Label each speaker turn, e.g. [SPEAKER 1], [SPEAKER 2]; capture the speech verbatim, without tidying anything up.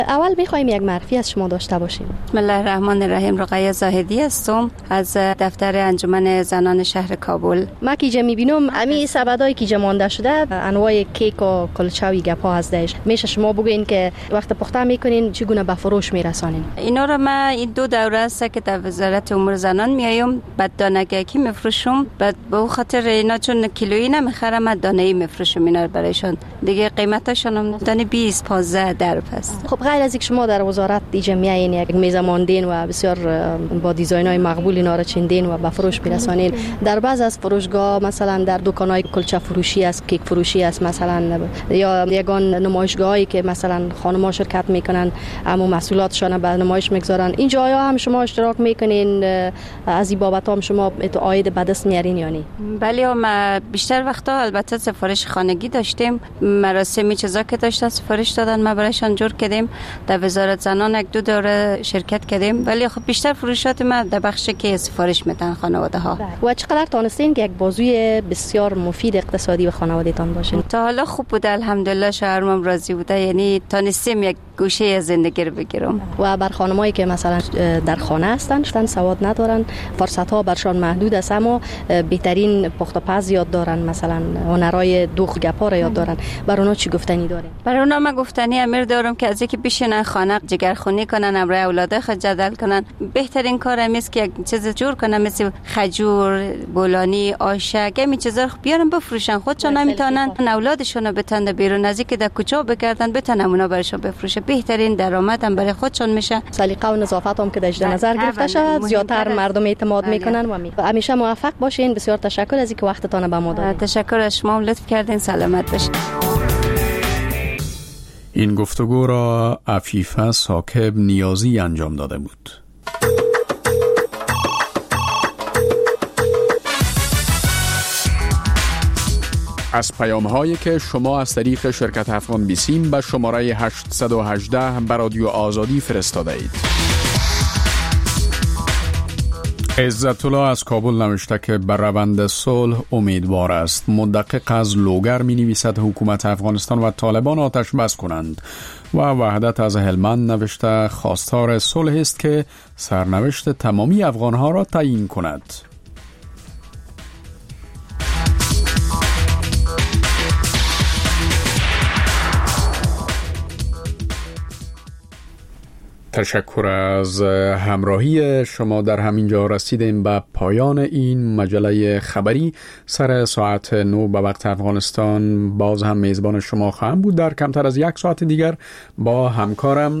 [SPEAKER 1] اول میخوایم یک معرفی از شما داشته باشیم.
[SPEAKER 2] بسم الله الرحمن الرحیم. رقیه زاهدی هستم از دفتر انجمن زنان شهر کابل.
[SPEAKER 1] ما کیجا میبینم امی سبدای کیجا مانده شده، انواع کیک و کلچه و گپا هستش. میشه شما بگین که وقت پخته میکنین چگونه به فروش میرسانین؟
[SPEAKER 2] اینا رو ما این دو دوره است که در وزارت امور زنان میایم، بعد دانگی میفروشم، بعد به خاطر اینا چون کیلویی نمیخرم دانه‌ای میفروشم اینا برایشان. دیگه قیمتاشون هم دانه بیست پانزده درب است.
[SPEAKER 1] خب غیر از اینکه شما در وزارت دیگه میایین یک میز ماندین و بسیار با دیزاین‌های مقبول اینا را چیندین و به فروش میرسانین، در بعض از فروشگاه مثلا در دکان‌های کلچه فروشی است، کیک فروشی است مثلا، یا یگان نمایشگاهایی که مثلا خانم‌ها شرکت میکنن اما محصولاتشون به نمایش میگذارن، این جاها هم شما اشتراک میکنین؟ از این بابت هم شما تو عاید به دست میارین یا نه؟
[SPEAKER 2] بله، ما بیشتر وقتا البته سفارش خانگی داشتیم، مراسمی چیزا که داشت سفارش دادن ما برایشان جور کردیم. در وزارت زنان یک دو دوره شرکت کردیم، ولی خب بیشتر فروشات ما در بخشی که سفارش میدن خانواده ها.
[SPEAKER 1] و چقدر تونستین که یک بازوی بسیار مفید اقتصادی به خانواده‌تان باشین؟
[SPEAKER 2] تا حالا خوب بوده الحمدلله، شوهرم راضی بوده، یعنی تونستیم یک گوشه از زندگی رو بگیرم.
[SPEAKER 1] و بر خانمایی که مثلا در خانه هستن سواد ندارن، فرصت ها برشان محدود است، اما بهترین پخت و پز یاد دارن، مثلا هنرهای دوغ گپا را یاد دارن، بر اونا چی گفتنی دارین؟
[SPEAKER 2] بر اونا من گفتنی امیر دارم که از اینکه بشینن خانه جگرخونی کنن، امر اولاده خود جدل کنن، بهترین کار است که یک چیز جور کنن مثل خجور، بولانی، آشک، همین چیزا رو بیارن بفروشن، خودشون نمیتونن اولادشون رو بتند بیرون از اینکه در کوچه بگردن بتونن اونا براشون بفروشه، بهترین درآمد هم برای خودشون میشه.
[SPEAKER 1] سلیقه و نظافت هم که در نظر گرفته شد، زیادتر مردم اعتماد میکنن و می همیشه موفق باشین. بسیار تشکر از اینکه وقتتون به ما دادید.
[SPEAKER 2] تشکر از شما، لطف کردین. سلامت باشین.
[SPEAKER 3] این گفتگو را عفیفه ساکب نیازی انجام داده بود. از پیام هایی که شما از طریق شرکت افغان بیسیم به شماره هشت یک هشت به رادیو آزادی فرستاده اید. عزت الله از کابل نوشته که بر روند صلح امیدوار است. مدقق از لوگر می نویسد حکومت افغانستان و طالبان آتش بس کنند. و وحدت از هلمند نوشته خواستار صلح است که سرنوشت تمامی افغانها را تعیین کند. تشکر از همراهی شما. در همین جا رسیدیم به پایان این مجله خبری. سر ساعت نو به وقت افغانستان باز هم میزبان شما خواهم بود. در کمتر از یک ساعت دیگر با همکارم